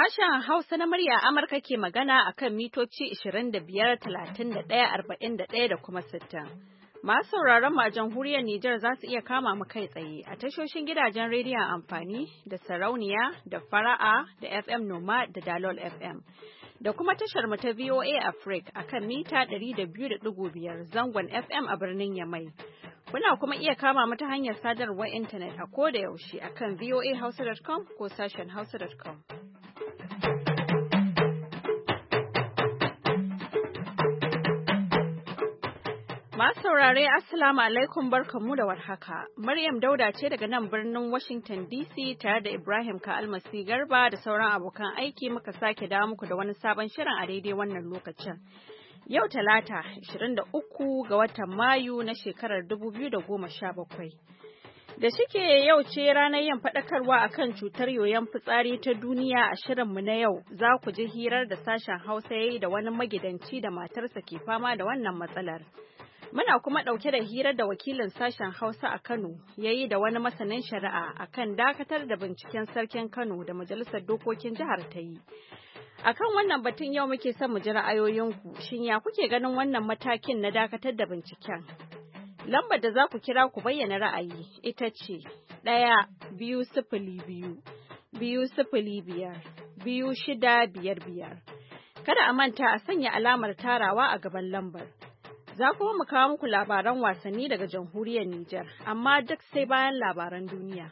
Sashen Hausa na murya Amurka ke magana a kan mitoci 25, 31, 41 da kuma 60. Masu sauraron mu a jamhuriyar Nijar za su iya kama mu kai tsaye a tashoshin gidajen rediyon amfani da sarauniya da fara'a da FM Noma da Dalol FM. Da kuma tashar mu ta VOA Africa a kan mita 200.5 zangon FM a birnin Yamai. Kuna kuma iya kama mu ta hanyar sadarwar intanet a koda yaushe a kan voahausa.com ko sashen hausa.com. Masu saurare Assalamu alaikum barkanmu da warhaka. Maryam Dauda ce daga nan birnin Washington DC tare da Ibrahim Ka'almasi Garba da sauran abokan aiki muka sake dawo muku da wani sabon shirin a daidai wannan lokacin. Yau Talata, 23 ga watan Mayu na shekarar 2017. Da shike yau ce ranar yin faɗakarwa akan cutar yoyon fitsari ta duniya a shirinmu na yau, za ku ji hirar da sashen Hausa yayi da wani magidanci da matarsa ke fama da wannan matsalar. Muna kuma ɗauke da hirar da wakilin sashen Hausa a Kano ya yi da wani masanin shari'a akan dakatar da binciken sarkin Kano da Majalisar Dokokin Jihar ta yi. Akan wannan batun yau muke son mu ji ra'ayoyinku, shin ya kuke ganin wannan matakin na dakatar da binciken? Lambar da za ku kira ku bayyana ra'ayi ita ce 1-2-2-5-2-6-5-5. Kada a manta a sanya alamar tarawa a gaban lambar. Za kuma mu kawo muku labaran wasanni daga jamhuriyar Nijar, amma duk sai bayan labaran duniya.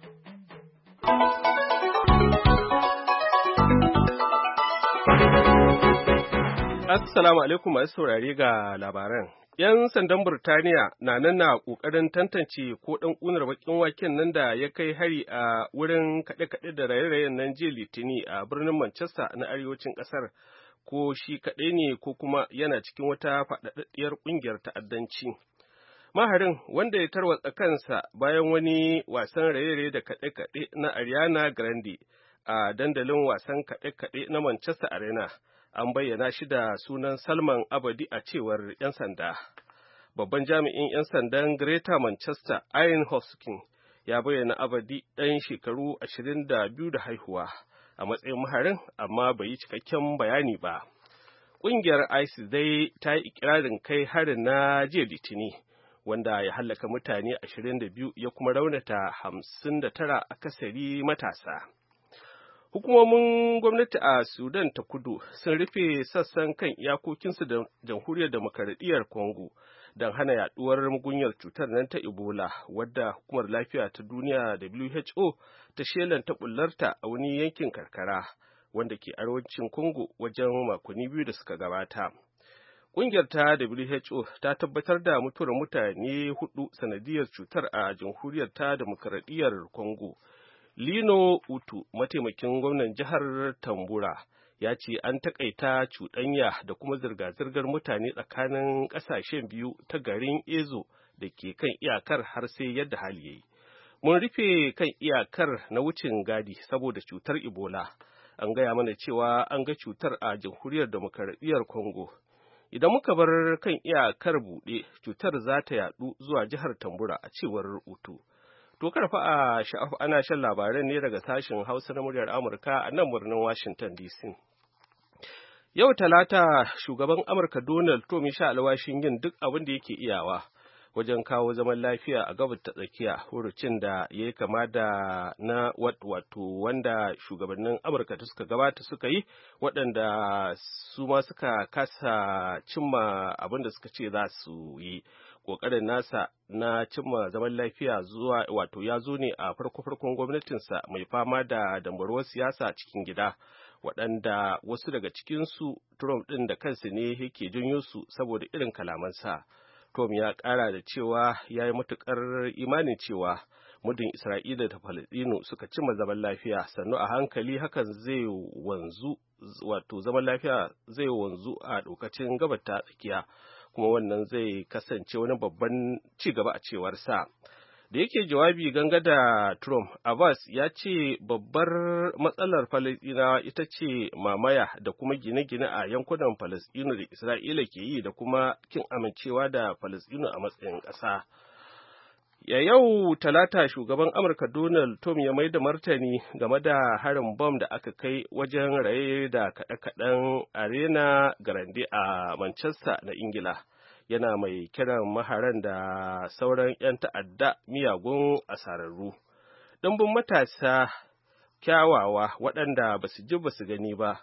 Assalamu alaikum masu saurare ga labaran. 'Yan sandan Burtaniya na nan na ƙoƙarin tantance ko ɗan ƙunar baƙin waken nan da ya kai hari a wurin kaɗe-kaɗe da raye-rayen nan jiya Litini a birnin Manchester na arewacin ƙasar. Ko shi kaɗai ne ko kuma yana cikin wata faɗaɗɗiyar ƙungiyar ta'addanci. Maharin wanda ya tarwatsa kansa bayan wani wasan raye-raye da kaɗe-kaɗe na Ariana Grande a dandalin wasan kaɗe-kaɗe na Manchester Arena, an bayyana shi da sunan Salman Abadi a cewar 'yan sanda. Babban jami'in 'yan sandan Greater Manchester, Ian Hoskin, ya bayyana Abadi ɗan shekaru 22 da haihuwa a matsayin maharin, amma bai yi cikakken bayani ba. Ƙungiyar ISIS dai ta yi ikirarin kai harin na jiya Litini, wanda ya hallaka mutane 22 ya kuma raunata 59 akasari matasa. Hukumomin gwamnati a Sudan ta kudu sun rufe sassan kan iyakokinsu da jamhuriyar demokaradiyyar Congo don hana yaduwar mugunyar cutar nan ta Ebola, wadda hukumar lafiya ta duniya WHO ta shelanta bullarta a wani yankin karkara wanda ke arewacin Congo wajen makonni 2 da suka gabata. Ƙungiyar ta WHO ta tabbatar da mutuwar mutane 4 sanadiyar cutar a jamhuriyar ta demokaradiyyar Congo. Lino Utu, mataimakin gwamnan jihar Tambura, ya ce an takaita cuɗanya da kuma zirga-zirgar mutane tsakanin ƙasashen biyu ta garin Ezo da ke kan iyakar har sai yadda hali yayi. Mun rufe kan iyakar na wucin gadi saboda cutar Ebola. An gaya mana cewa an ga cutar a jamhuriyar demokaradiyyar Congo. Idan muka bar kan iyakar buɗe, cutar za ta yaɗu zuwa jihar Tambura a cewar Utu. To karfa a sha'afa ana shan labaran ne daga sashen Hausa na muryar Amurka a nan birnin Washington DC. Yau Talata, shugaban Amurka Donald Trump ya sha alwashin yin duk abin da yake iyawa wajen kawo zaman lafiya a gabas ta tsakiya, hurucin da ya yi kama da na wato wanda shugabannin Amurka da suka gabata suka yi, waɗanda su ma suka kasa cimma abin da suka ce za su yi. Ƙoƙarin nasa na cimma zaman lafiya ya zo ne a farko-farkon gwamnatinsa mai fama da dambarwar siyasa cikin gida, waɗanda wasu daga cikinsu Trump ɗin da kansa ne yake janyo su saboda irin kalamansa. Trump ya ƙara da cewa ya yi matuƙar imanin cewa muddin Isra'ila da Falasɗinu suka cimma zaman lafiya, sannu a hankali hakan zai wanzu, zaman lafiya zai wanzu a ɗaukacin gabar ta tsakiya. Kuma wannan zai kasance wani babban ci gaba a cewar sa. Da yake jawabi ganga da Trump, Abbas ya ce babbar matsalar Falasɗinawa ita ce mamaya da kuma gine-gine a yankunan Falasɗinu da Isra'ila ke yi da kuma kin amincewa da Falasɗinu a matsayin ƙasa. Ya yau Talata shugaban Amurka Donald Trump ya mai da martani game da harin bom da aka kai wajen raye da kaɗe-kaɗen Arena Grande a Manchester na Ingila. Yana mai kiran maharan da sauran 'yan ta'adda miyagun asararru. Ɗumbin matasa kyawawa waɗanda ba su ji ba su gani ba,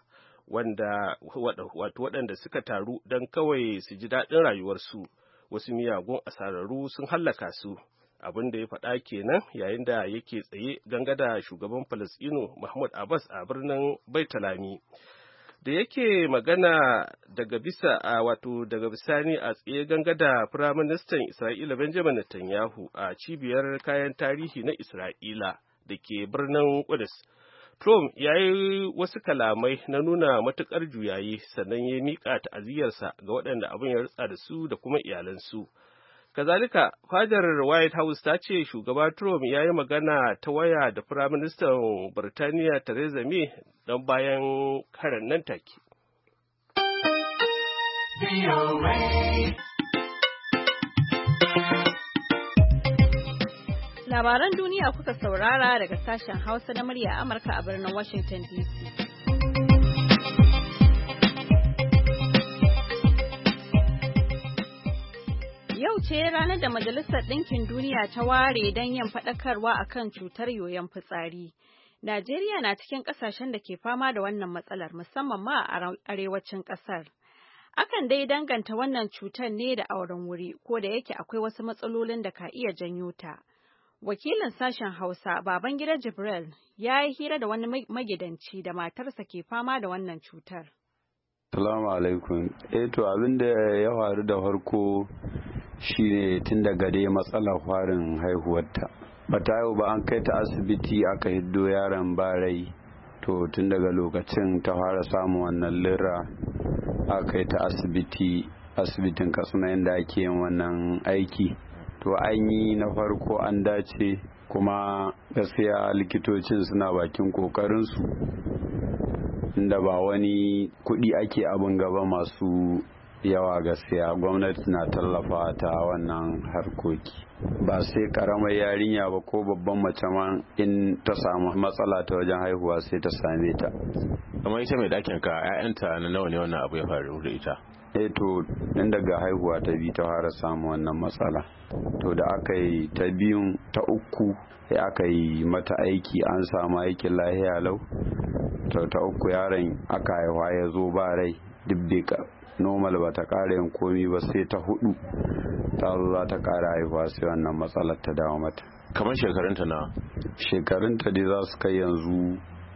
waɗanda suka taru don kawai su ji daɗin rayuwarsu, wasu miyagun asararru sun hallaka su. Abin da ya faɗa kenan yayin da yake tsaye ganga da shugaban Falasɗinu Mahmud Abbas a birnin Baitalami. Da yake magana daga bisani a tsaye ganga da Firaministan Isra'ila Benjamin Netanyahu a cibiyar kayan tarihi na Isra'ila da ke birnin Kudus. Trump ya yi wasu kalamai na nuna matuƙar juyayi sannan ya miƙa ta'aziyarsa ga waɗanda abin ya rutsa da su da kuma iyalansu. Kazalika, fadar White House ta ce shugaba Trump ya yi magana ta waya da Firaministan Birtaniya Theresa May don bayan karan nan take. Labaran duniya kuka saurara daga sashen Hausa na murya Amurka a birnin Washington DC. Yau ce ranar da Majalisar Ɗinkin Duniya ta ware don yin faɗakarwa akan cutar yoyon fitsari. Najeriya na cikin ƙasashen da ke fama da wannan matsalar musamman ma a arewacin ƙasar. Akan dai danganta wannan cutar ne da auren wuri, ko da yake akwai wasu matsalolin da ka iya janyo ta. Wakilin sashen Hausa, Babangida Jibril, ya yi hira da wani magidanci da matarsa ke fama da wannan cutar. Salamu alaikum. To abin da ya faru da farko shine tun daga dai matsalar farin haihuwarta. Bata yau ba an kai ta asibiti aka hiddo yaron barai. To tun daga lokacin ta fara samun wannan lira aka kai ta asibitin Katsina inda ake yin wannan aiki. To an yi na farko an dace kuma gaskiya likitocin suna bakin kokarinsu inda ba wani kuɗi ake abin gaba masu yawa gaskiya. Gwamnati na tallafa ta wannan harkoki, ba sai karamar yarinya ba ko babban mace ma in ta samu matsala ta wajen haihuwa sai ta same ta. Amma ita mai ɗakin ka 'ya'yanta na nawa ne wannan abu ya faru da ita? To in daga haihuwa ta biyu ta fara samu wannan matsala. To da aka yi ta biyun ta uku sai aka yi mata aiki, an samu aikin lahiya lau. To ta uku yaron aka haihuwa ya zo ba rai dubbika normal ba ta ƙara yin komi ba, sai ta hudu ta zo za ta ƙara haihuwa sai wannan matsalar ta dawo mata. Kamar shekarunta na? Shekarunta dai za su kai yanzu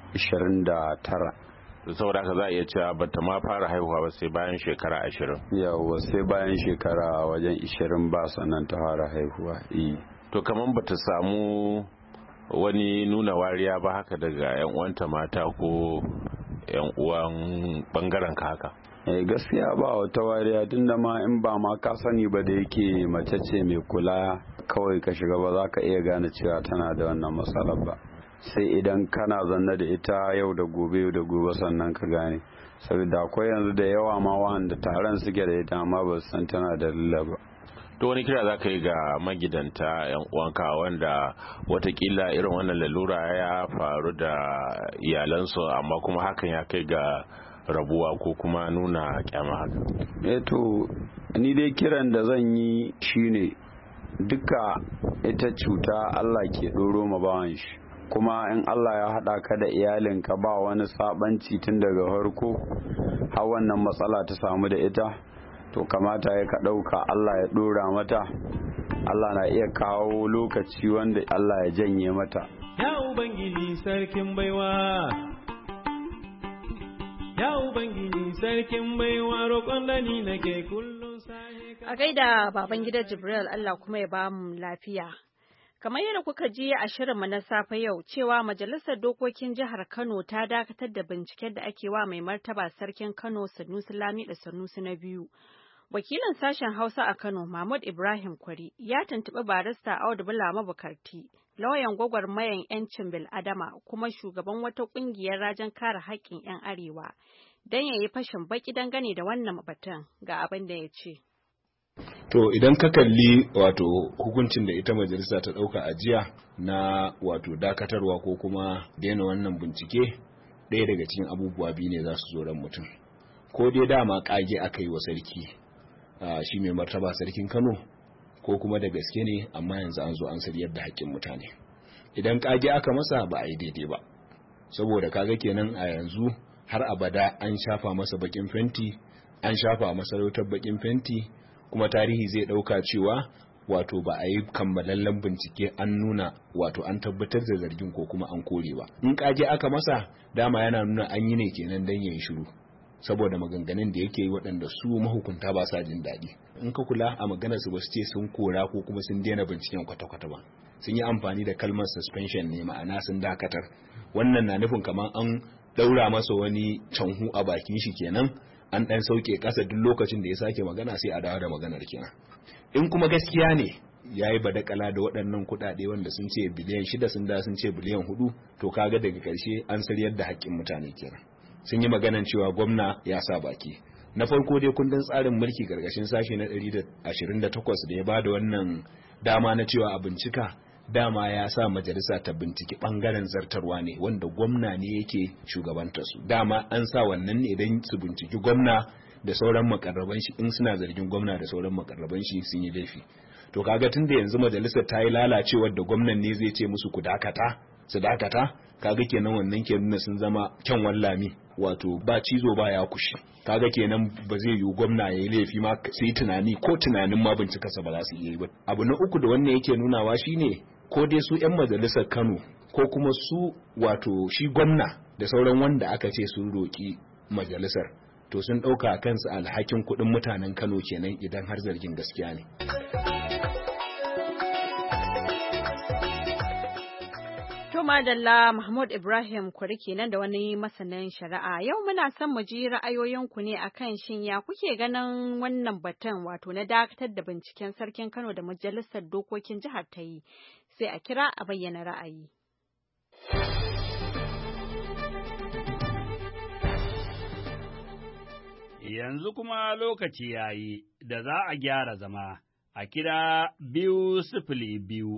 29. Saboda haka za a iya cewa bata ma fara haihuwa ba sai bayan shekara 20. Yawwa sai bayan shekara wajen 20 ba sannan ta fara haihuwa. To kamar bata samu wani nuna wariya ba haka daga 'yan uwanta mata ko 'yan uwan bangaren ka haka? Gaskiya ba wata wariya, tunda ma in ba ma ka sani ba da yake mace ce mai kula kawai ka shiga ba za ka iya gane cewa tana da wannan matsalar ba, sai idan kana zanne da ita yau da gobe sannan ka gane. Saboda akwai yanzu da yawa ma wanda taron suke da ita amma ba su san tana da lilla ba. To wani kira za ka yi ga magidanta 'yan uwanka wanda watakila irin wannan lalura ya faru da iyalansu amma kuma hakan ya kai ga rabuwa ko kuma nuna kyama haka? To ni dai kiran da zan yi shine duka ita cuta Allah ke ɗoro ma bawan shi, kuma in Allah ya haɗa ka da iyalinka ba wani sabanci tun daga farko har wannan matsala ta samu da ita, to kamata ya ka ɗauka Allah ya ɗora mata. Allah na iya kawo lokaci wanda Allah ya janye mata. Ya Ubangiji sarkin baiwa, ya Ubangiji sarkin baiwa, roƙon da ni nake kullum sai a gaida Babangida Jibril, Allah kuma ya ba mu lafiya. Kamar yadda kuka ji a shirinmu na safe yau cewa Majalisar Dokokin Jihar Kano ta dakatar da binciken da ake wa mai martaba Sarkin Kano Sanusi Lamido Sanusi na biyu. Wakilin sashen Hausa a Kano, Mahmud Ibrahim Kwari, ya tuntuɓi barista Audu Bula Mabukarti, lauyan gwagwarmayan 'yancin bil'adama kuma shugaban wata ƙungiyar rajin kare haƙƙin 'yan Arewa, don ya yi fashin baƙi dangane da wannan batun ga abin da ya ce. To idan ka kalli wato hukuncin da ita majalisa ta ɗauka a jiya na wato dakatarwa ko kuma daina wannan bincike, ɗaya daga cikin abubuwa biyu ne za su zo ran mutum. Ko dai dama ƙage aka yi wa sarki shi mai martaba sarkin Kano, ko kuma da gaske ne amma yanzu an zo an sariyar da haƙƙin mutane. Idan ƙage aka masa ba a yi daidai ba, saboda kaga kenan a yanzu har abada an shafa masa baƙin fenti, an shafa masarautar baƙin fenti, kuma tarihi zai ɗauka cewa wato ba a yi kammalallen bincike an nuna wato an tabbatar da zargin ko kuma an kore ba. In ƙage aka masa dama yana nuna an yi ne kenan dan yayin shiru, saboda maganganun da yake yi waɗanda su mahukunta ba sa jin daɗi. In ka kula a maganar su ba su ce sun kora ko kuma sun daina binciken kwata-kwata ba, sun yi amfani da kalmar suspension ne, ma'ana sun dakatar. Wannan na nufin kamar an ɗaura masa wani canhu a bakin shi kenan, an ɗan sauke ƙasa duk lokacin da ya sake magana sai a dawo da maganar kenan. In kuma gaskiya ne ya yi badakala da waɗannan kuɗaɗe wanda sun ce biliyan 6 sun da sun ce biliyan 4, to kaga daga ƙarshe an sariyar da haƙƙin mutane kenan. Sun yi maganan cewa gwamna ya sa baki. Na farko dai kundin tsarin mulki karkashin sashi na 128 da ya bada wannan dama na cewa a bincika, dama ya sa majalisa ta binciki bangaren zartarwa ne wanda gwamna ne yake shugabanta su. Dama an sa wannan ne don su binciki gwamna da sauran makarraban shi in suna zargin gwamna da sauran makarraban shi sun yi laifi. To kaga tunda yanzu majalisar ta yi lalacewar da gwamnan ne zai ce musu ku dakata, su dakata, kaga kenan wannan ke nuna sun zama kyan wallami, wato ba cizo ba ya kushi. Kaga kenan ba zai yiwu gwamna ya yi laifi ma sai tunani ko tunanin ma bincikarsa ba za su iya yi ba. Abu na uku da wannan yake nunawa shine ko dai su 'yan majalisar Kano ko kuma su wato shi gwamna da sauran wanda aka ce sun roƙi majalisar, to sun ɗauka kansu alhakin kuɗin mutanen Kano kenan idan har zargin gaskiya ne. To madalla Mahmud Ibrahim Kwari kenan da wani masanin shari'a. Yau muna son mu ji ra'ayoyinku ne akan shin ya kuke ganin wannan batun wato na dakatar da binciken sarkin Kano da majalisar dokokin jihar ta yi. Sai a kira a bayyana ra'ayi. Yanzu kuma lokaci ya yi da za a gyara zama a kira 202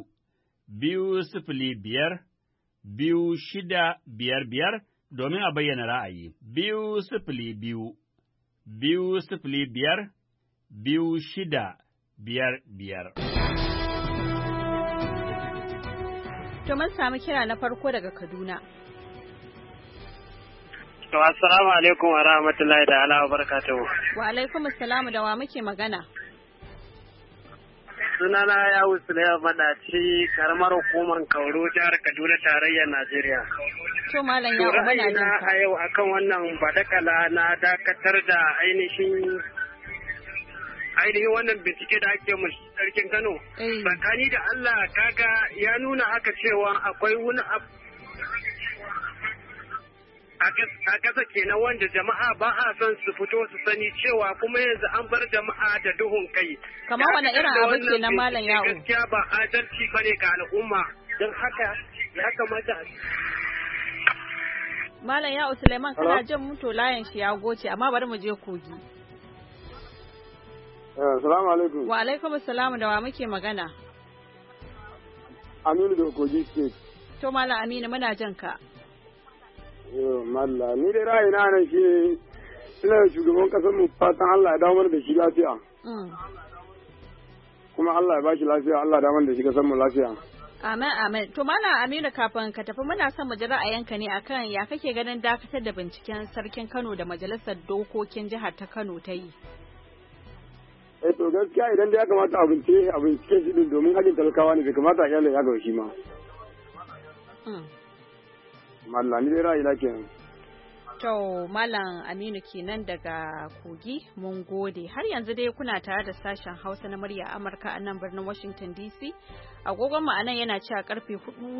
205 2655 domin a bayyana ra'ayi. 202 205 2655. To mun samu kira na farko daga Kaduna. To assalamu alaikum wa rahmatullahi ta'ala wa barakatuhu. Wa alaikum assalamu, da wa muke magana? Sunana ya Sulaiman Madaci, karamar hukumar Kauru, jihar Kaduna, tarayyar Najeriya. To malam ya ubana jinka. A yau akan wannan badakala na dakatar da ainihin wannan bincike da ake mu sarkin Kano. Tsakani da Allah kaga ya nuna haka cewa akwai wani a ƙasa kenan wanda jama'a ba a son su fito su sani cewa kuma yanzu an bar jama'a da duhun kai. Kamar wani irin abin ke na malam yawo? Gaskiya ba adalci bane ga al'umma, don haka ya kamata. Malam yawo Suleiman kana jin mutu layin shi ya goce, amma bari mu je Kogi. Assalamu alaikum. Wa alaikum assalam, da wa muke magana? Aminu da Kogi State. To malam Aminu muna jin ka. Malla, ni dai ra'ayina nan shi ina shugaban kasar mu fatan Allah ya dawo mana da shi lafiya. Kuma Allah ya bashi lafiya, Allah ya dawo mana da shi kasar mu lafiya. Amin amin. To Malam Aminu, kafin ka tafi muna son mu ji ra'ayinka ne akan ya kake ganin dakatar da binciken sarkin Kano da majalisar dokokin jihar ta Kano ta yi. To gaskiya idan da ya kamata a bincike shi din domin hakkin talakawa ne, bai kamata a kyale ya ga shi ma. Mallam ni dai ra'ayina kenan. To Malam Aminu kenan daga Kogi, mun gode. Har yanzu dai kuna tare da sashen Hausa na murya Amurka a nan birnin Washington DC. Agogon mu anan yana cewa karfe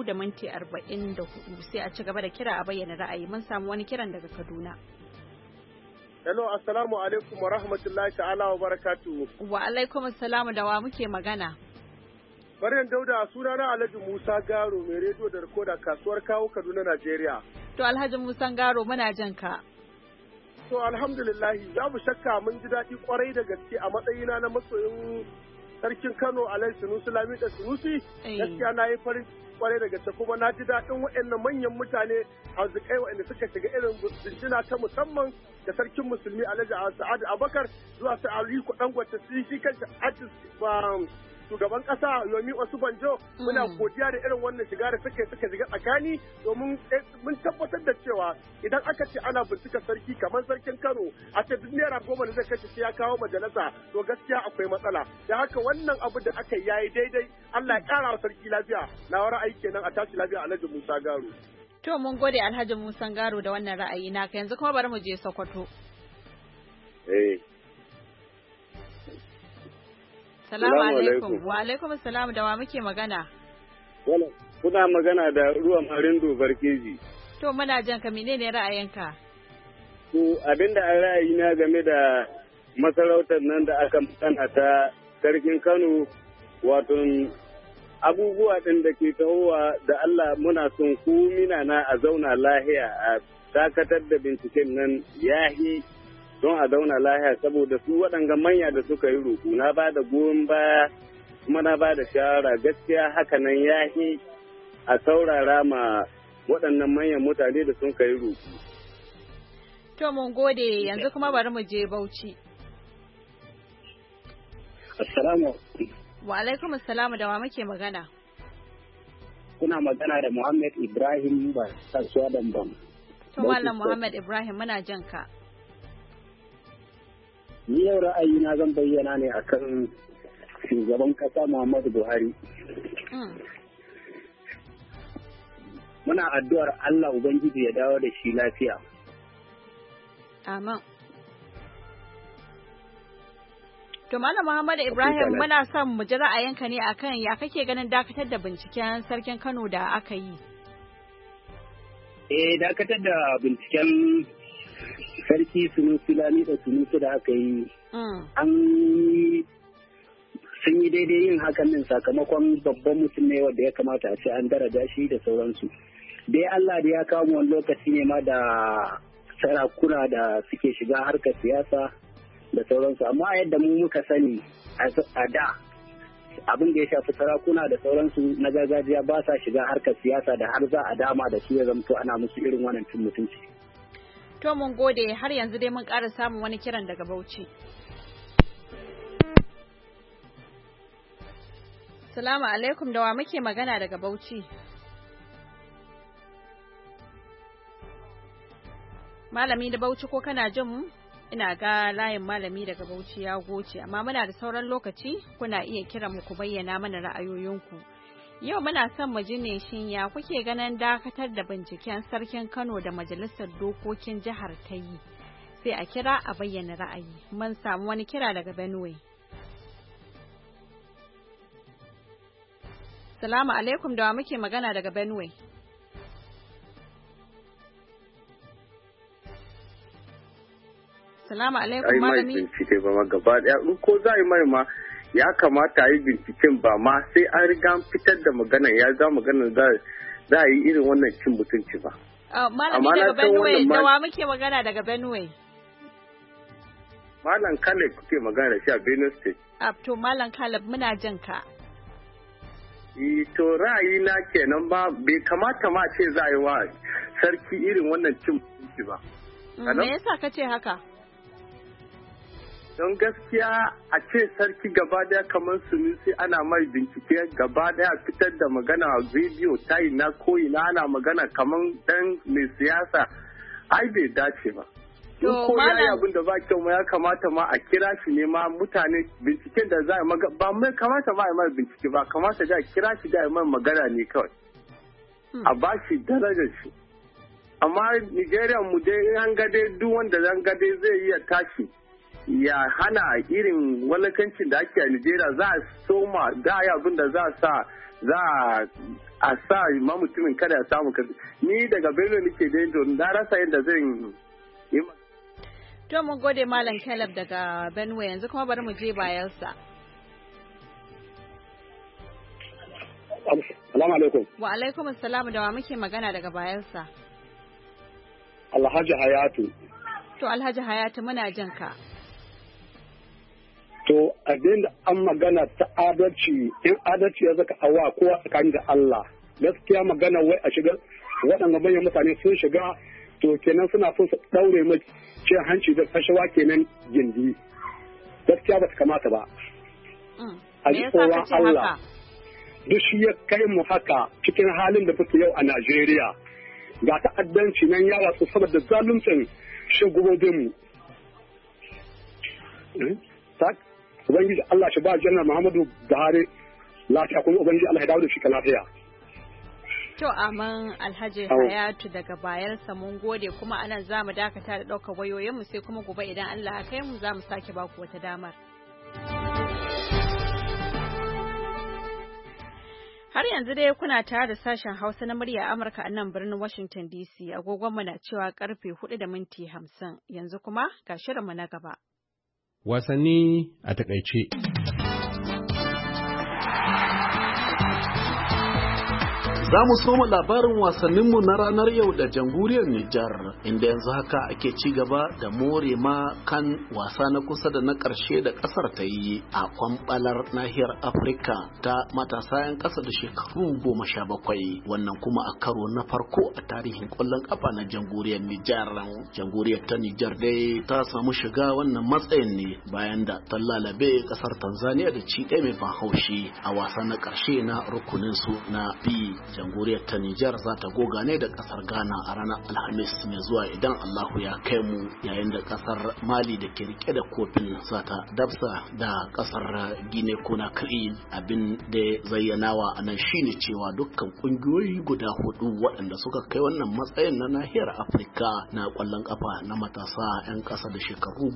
4:44, sai a ci gaba da kira a bayyana ra'ayi. Mun samu wani kiran daga Kaduna. Hello, assalamu alaikum wa rahmatullahi ta'ala wa barakatuhu. Wa alaikum assalamu, da wa muke magana? Maryam Dauda, sunana Alhaji Musa Garo, mai rediyo da rikoda kasuwar Kawo Kaduna, Najeriya. To Alhaji Musa Garo, muna jin ka. To alhamdulillahi za mu shakka mun ji daɗi kwarai da gaske a matsayina na masoyin sarkin Kano Alhaji Sunusi Lamido Sunusi. Gaskiya na yi farin kwarai da gaske kuma na ji daɗin waɗannan manyan mutane arzikai waɗanda suka shiga irin jinjina ta musamman da sarkin musulmi Alhaji Sa'adu Abubakar zuwa su Aliko Dangote shi kansa artist shugaban kasa Yomi Osubanjo muna godiya da irin wannan shiga da suka shiga tsakani domin mun tabbatar da cewa idan aka ce ana bincika sarki kamar sarkin Kano a ce duk naira 10 da zai kashe sai ya kawo majalisa to gaskiya akwai matsala da haka wannan abu da aka yayi daidai Allah ya kara wa sarki lafiya na wani ra'ayi kenan a tashi lafiya Alhaji Musa Garo. To mun gode Alhaji Musa Garo da wannan ra'ayi naka yanzu kuma bari mu je Sokoto. Salamu alaikum. Wa alaikum salam da wa muke magana? Kuna magana da Ruwan Marindo Barkeji. To muna jan ka menene ra'ayinka? To abinda a ra'ayina game da masarautar nan da aka magana ta sarkin Kano wato abubuwa ɗin da ke tahowa da Allah muna son ku na a zauna lahiya a dakatar da binciken nan yahi don a zauna lahiya saboda su waɗanga manya da suka yi roƙo na ba da goyon baya kuma na ba da shawara gaskiya hakanan yahi a saurara ma waɗannan manyan mutane da sun kai roƙo. To mun gode yanzu kuma bari mu je Bauchi. Assalamu wa alaikum assalamu da wa muke magana? Kuna magana da Muhammad Ibrahim ba kasuwa Dambam. To Mallam Muhammad Ibrahim muna jan ka. Ni yau ra'ayina zan bayyana ne akan shugaban kasa Muhammadu Buhari. Muna addu'ar Allah Ubangiji ya dawo da shi lafiya. Amin. To Malam Muhammadu Ibrahim muna son mu ji ra'ayinka ne akan ya kake ganin dakatar da binciken sarkin Kano da aka yi. Dakatar da binciken sarki Sunusi Lamido Sunusi da aka yi sun yi daidai yin hakan din sakamakon babban mutum ne wanda ya kamata a ce an daraja shi da sauransu. Dai Allah da ya kawo wani lokaci ne ma da sarakuna da suke shiga harkar siyasa da sauransu amma yadda mu muka sani a da abin da ya shafi sarakuna da sauransu na gargajiya ba sa shiga harkar siyasa da har za a dama da su ya zamto ana musu irin wannan cin mutunci. To mun gode har yanzu dai mun ƙara samun wani kiran daga Bauchi. Salamu alaikum da wa muke magana daga Bauchi. Malami da Bauchi ko kana jin mu? Ina ga layin malami daga Bauchi ya goce amma muna da sauran lokaci kuna iya kira mu ku bayyana mana ra'ayoyinku. Yau muna son mu ji ne shin ya kuke ganin dakatar da binciken sarkin Kano da majalisar dokokin jihar ta yi. Sai a kira a bayyana ra'ayi. Mun samu wani kira daga Benue. Salamu alaikum da wa muke magana daga Benue. Salamu alaikum malami. Ai mai bincike ba ma gaba daya ko za yi mai ma ya kamata a yi binciken ba ma sai an riga fitar da magana ya za magana za a yi irin wannan cin mutunci ba. Malami daga Benue da wa muke magana daga Benue. Malam Caleb kuke magana da shi a Benue State. To Malam Caleb muna jin ka. To ra'ayi na kenan ba bai kamata ma ce za a yi wa sarki irin wannan cin mutunci ba. Me yasa ka ce haka? Don gaskiya a ce sarki gaba daya kamar Sunusi ana mai bincike gaba daya fitar da magana a bidiyo ta yi na koyi na ana magana kamar dan mai siyasa ai bai dace ba. Ko ya yi abin da ba kyau ma ya kamata ma a kira shi ne ma mutane binciken da za a ba mai kamata ma a mai bincike ba kamata da a kira shi da a mai magana ne kawai. A ba shi darajar shi. Amma Nigeria mu dai an gade duk wanda zan gade zai iya tashi. Ya hana irin walakancin da ake a Nigeria za a soma da ya abin da za a sa ma mutumin kada ya samu kazi. Ni daga Bello nake da yanzu na rasa yadda zan yi. To mun gode Malam Caleb daga Benue yanzu kuma bari mu je Bayelsa. Assalamu alaikum. Wa alaikum assalam da wa muke magana daga Bayelsa. Alhaji Hayatu To Alhaji Hayatu muna jin ka. To abin da an magana ta adalci, in adalci ya zaka awa kowa tsakanin da Allah. Gaskiya magana wai a shiga waɗanda manyan mutane sun shiga to kenan suna son su ɗaure mai cin hanci da fashewa kenan gindi. Gaskiya ba su kamata ba. A ji tsoron Allah. Duk shi ya kai mu haka cikin halin da muke yau a Najeriya. Ga ta'addanci nan ya wasu saboda zaluncin shugabobinmu. Ubangiji Allah shi ba Janar Muhammadu Buhari lafiya kuma Ubangiji Allah ya dawo da shi ka lafiya. To aman Alhaji Hayatu daga bayarsa mun gode kuma anan za mu dakata da ɗaukar wayoyinmu sai kuma gobe idan Allah ya kai mu za mu sake baku wata damar. Har yanzu dai kuna tare da sashen Hausa na murya Amurka a nan birnin Washington DC. Agogonmu na cewa karfe 4:50. Yanzu kuma ga shirinmu na gaba. Wasanni a takaice. Za mu soma labarin wasanninmu na ranar yau da jamhuriyar Nijar, inda yanzu haka ake ci gaba da more ma kan wasa na kusa da na ƙarshe da ƙasar ta yi a kwamɓalar nahiyar Afirka ta matasa 'yan ƙasa da shekaru 17, wannan kuma a karo na farko a tarihin ƙwallon ƙafa na jamhuriyar Nijar. Jamhuriyar ta Nijar dai ta samu shiga wannan matsayin ne bayan da ta lalabe ƙasar Tanzania da ci ɗaya mai ban haushi a wasa na ƙarshe na rukuninsu na B. Jamhuriyar ta Nijar za ta goga ne da kasar Ghana a ranar Alhamis mai zuwa idan Allahu ya kai mu, yayin da kasar Mali da ke rike da kofin za ta dabsa da kasar Guinea Conakry. Abin da zayyanawa a nan shine cewa dukkan kungiyoyi guda hudu waɗanda suka kai wannan matsayin na nahiyar Afirka na ƙwallon kafa na matasa 'yan ƙasa da shekaru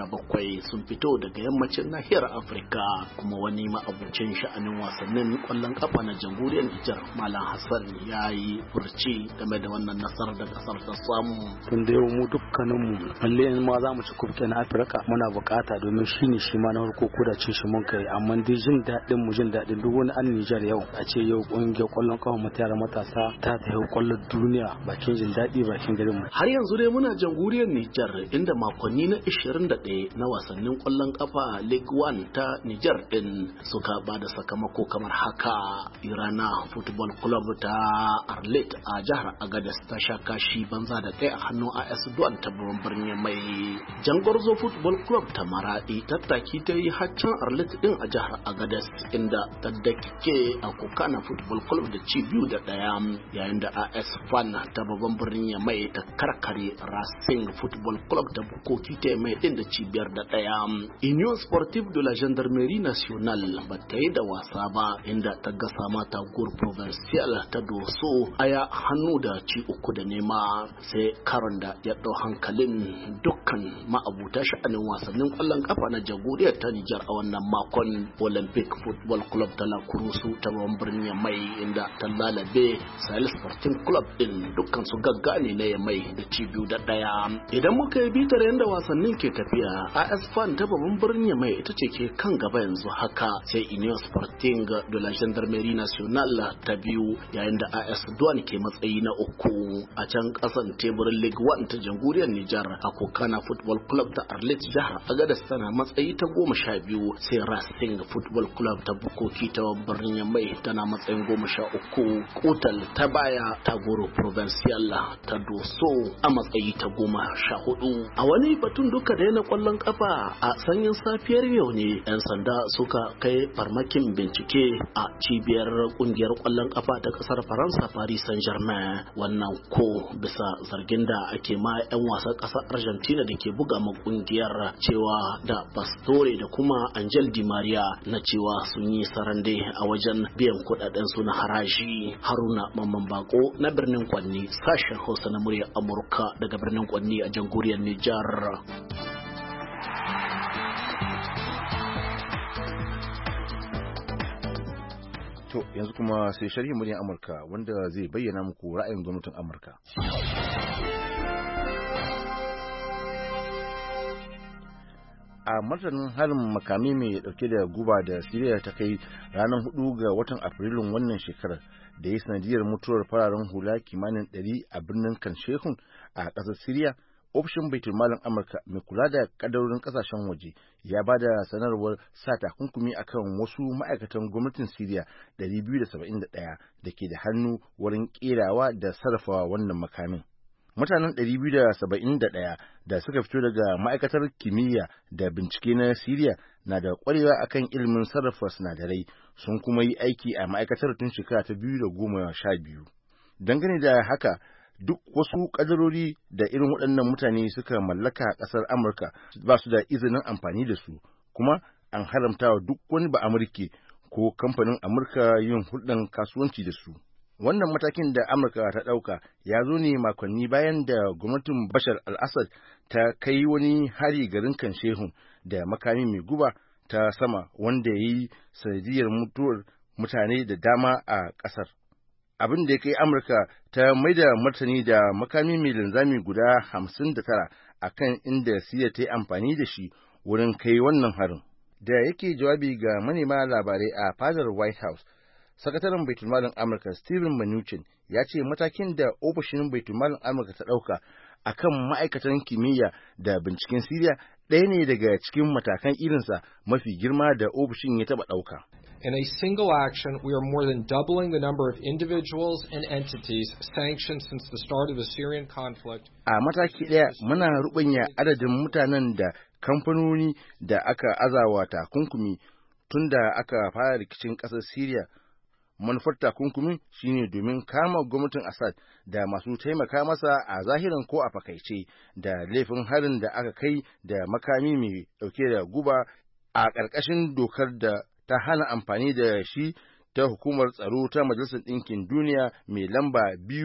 17 sun fito daga yammacin nahiyar Afirka, kuma wani ma'abucin sha'anin wasannin ƙwallon kafa na jamhuriyar Nijar Malam Hassan ya yi furci game da wannan nasarar da kasar ta samu. Tun da yau mu dukkaninmu balle in ma za mu ci kubke na Afirka muna bukata domin shi ne shi ma na farko ko da cin shi mun kai, amma dai jin daɗin duk wani an Nijar yau a ce yau ƙungiyar ƙwallon kafa mu tare matasa ta tafi ƙwallon duniya bakin jin daɗi bakin garin mu. Har yanzu dai muna jamhuriyar Nijar inda makonni na 21 na wasannin ƙwallon kafa League 1 ta Nijar din suka ba da sakamako kamar haka. Irana Football Club ta Arlit a jihar Agadez ta sha kashi banza da kai a hannun AS Duan ta babban birnin mai. Jangorzo Football Club ta Maradi tattaki ta yi haccan Arlit din a jihar Agadez inda ta dake a Kokana Football Club da ci 2-1, yayin da AS Fan ta babban birnin mai ta karkare Racing Football Club ta Bukoki ta mai din da ci 5-1. Union Sportive de la Gendarmerie Nationale ba ta yi da wasa ba inda ta gasa mata Gur Provincial ta Doso aya hannu da ci 3-0, sai karon da ya ɗau hankalin dukkan ma'abuta sha'anin wasannin ƙwallon kafa na jamhuriyar ta Nijar a wannan makon. Olympic Football Club ta La Kurusu ta babban birnin mai inda ta lalabe Sahel Sporting Club din dukkan su gaggane na mai da ci 2-1. Idan muka yi bitar yadda wasannin ke tafiya, AS Fan ta babban birnin mai ita ce ke kan gaba yanzu haka, sai Union Sporting de la Gendarmerie Nationale ta biyu, yayin da AS Duan ke matsayi na 3. A can kasan teburin League 1 ta jamhuriyar Nijar, a Kokana Football Club ta Arlit jihar Agadez tana matsayi ta 12, sai Racing Football Club ta Bukoki ta birnin mai tana matsayin 13. Kutal ta baya ta Goro Provincial ta Doso a matsayi ta 14. A wani batun duka da na kwallon kafa, a sanyin safiyar yau ne 'yan sanda suka kai farmakin bincike a cibiyar kungiyar kwallon kafa ta kasar Faransa Paris Saint-Germain, wannan ko bisa zargin da ake ma 'yan wasan kasar Argentina da ke buga ma kungiyar cewa da Pastore da kuma Angel Di Maria na cewa sun yi sarande a wajen biyan kudaden su na haraji. Haruna Mamman Bako na birnin Kwanni, sashen Hausa na muryar Amurka daga birnin Kwanni a jamhuriyar Nijar. To yanzu kuma sai sharhin muryar Amurka wanda zai bayyana muku ra'ayin gwamnatin Amurka. A martanin harin makami mai dauke da guba da Siriya ta kai ranar 4 ga watan Afrilun wannan shekarar da ya sanadiyar mutuwar fararen hula kimanin 100 a birnin Kan Shehun a ƙasar Siriya, ofishin baitulmalin Amurka mai kula da kadarorin kasashen waje ya ba da sanarwar sa takunkumi akan wasu ma'aikatan gwamnatin Siriya 271 da ke da hannu wurin kerawa da sarrafa wannan makamin. Mutanen 271 da suka fito daga ma'aikatar kimiyya da bincike na Siriya na da ƙwarewa akan ilimin sarrafa sinadarai, sun kuma yi aiki a ma'aikatar tun shekara ta 2012. Dangane da haka, duk wasu kadarori da irin waɗannan mutane suka mallaka a ƙasar Amurka ba su da izinin amfani da su, kuma an haramta wa duk wani ba Amurke ko kamfanin Amurka yin hulɗar kasuwanci da su. Wannan matakin da Amurka ta ɗauka ya zo ne makonni bayan da gwamnatin Bashar al-Assad ta kai wani hari garin Kan Shehun da makami mai guba ta sama wanda ya yi sanadiyar mutuwar mutane da dama a ƙasar. Abin da ya kai Amurka ta maida martani da makami mai linzami guda 59 a kan inda Siriya ta yi amfani da shi wurin kai wannan harin. Da yake jawabi ga manema labarai a fadar White House, Sakataren Baitulmalin Amurka Steven Mnuchin ya ce matakin da ofishin Baitulmalin Amurka ta ɗauka a kan ma'aikatan kimiyya da binciken Siriya ɗaya ne daga cikin matakan irinsa mafi girma da ofishin ya taɓa ɗauka. In a single action, we are more than doubling the number of individuals and entities sanctioned since the start of the Syrian conflict. A mataki ɗaya, muna rubanya adadin mutanen da kamfanoni da aka azawa takunkumi tun da aka fara rikicin ƙasar Syria. Manufar takunkumin shine domin kama gwamnatin Assad da masu taimaka masa a zahiran ko a fakaice da laifin harin da aka kai da makami mai ɗauke da guba a ƙarƙashin dokar da ta hana amfani da shi ta Hukumar Tsaro ta Majalisar Ɗinkin Duniya mai lamba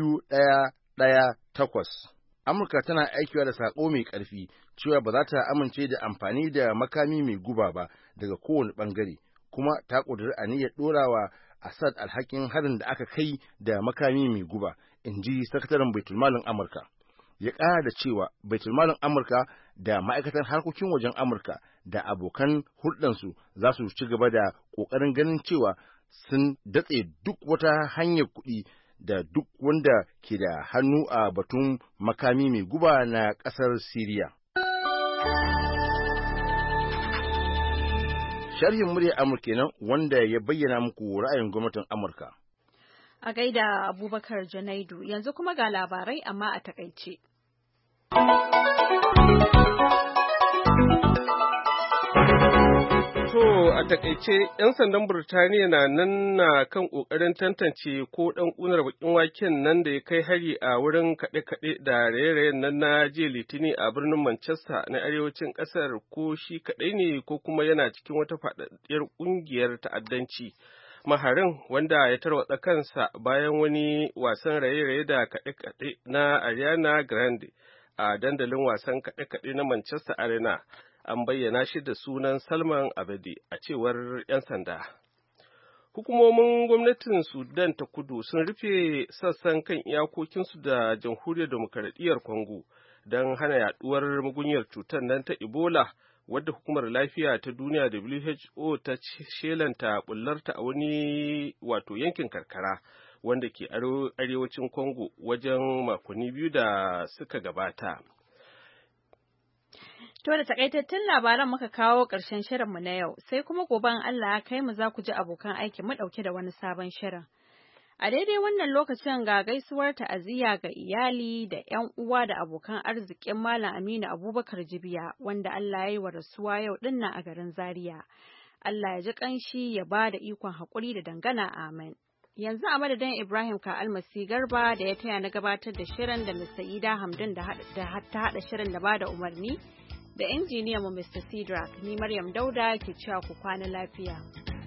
2118. Amurka tana aikiwa da saƙo mai ƙarfi cewa ba za ta amince da amfani da makami mai guba ba daga kowane ɓangare, kuma ta ƙudiri aniyar ɗorawa Assad alhakin harin da aka kai da makami mai guba, in ji Sakataren Baitulmalin Amurka. Ya ƙara da cewa Baitulmalin Amurka da ma'aikatan harkokin wajen Amurka da abokan hulɗansu za su ci gaba da ƙoƙarin ganin cewa sun datse duk wata hanyar kuɗi da duk wanda ke da hannu a batun makami mai guba na ƙasar Siriya. Sharhin muryar Amurka nan wanda ya bayyana muku ra'ayin gwamnatin Amurka. A gaida Abubakar Janaidu, yanzu kuma ga labarai amma a takaice. To a takaice 'yan sandan Burtaniya na nan na kan ƙoƙarin tantance ko ɗan ƙunar baƙin waken nan da ya kai hari a wurin kaɗe-kaɗe da raye-rayen nan na jiya Litini a birnin Manchester na arewacin ƙasar ko shi kaɗai ne ko kuma yana cikin wata faɗaɗɗiyar ƙungiyar ta'addanci. Maharin wanda ya tarwatsa kansa bayan wani wasan raye-raye da kaɗe-kaɗe na Ariana Grande a dandalin wasan kaɗe-kaɗe na Manchester Arena. An bayyana shi da sunan Salman Abedi a cewar 'yan sanda. Hukumomin gwamnatin Sudan ta kudu sun rufe sassan kan iyakokinsu da jamhuriyar demokaradiyyar Congo don hana yaduwar mugunyar cutar nan ta Ebola wadda hukumar lafiya ta duniya WHO ta shelanta bullarta a wani yankin karkara wanda ke arewacin Congo wajen makonni 2 da suka gabata. To da takaitattun labaran muka kawo ƙarshen shirinmu na yau, sai kuma goben Allah ya kai mu za ku ji abokan aiki mu ɗauke da wani sabon shirin. A daidai wannan lokacin ga gaisuwar ta'aziyya ga iyali da 'yan uwa da abokan arzikin Malam Aminu Abubakar Jibiya wanda Allah ya yi wa rasuwa yau dinnan a garin Zaria. Allah ya ji ƙanshi ya ba da ikon haƙuri da dangana amin. Yanzu a madadin Ibrahim Ka'almasi Garba da ya taya na gabatar da shirin da Mr. Ida Hamdun da ta haɗa shirin da ba da umarni. Da injiniyan mu Mr. Sidrak, ni Maryam Dauda ke cewa ku kwana lafiya.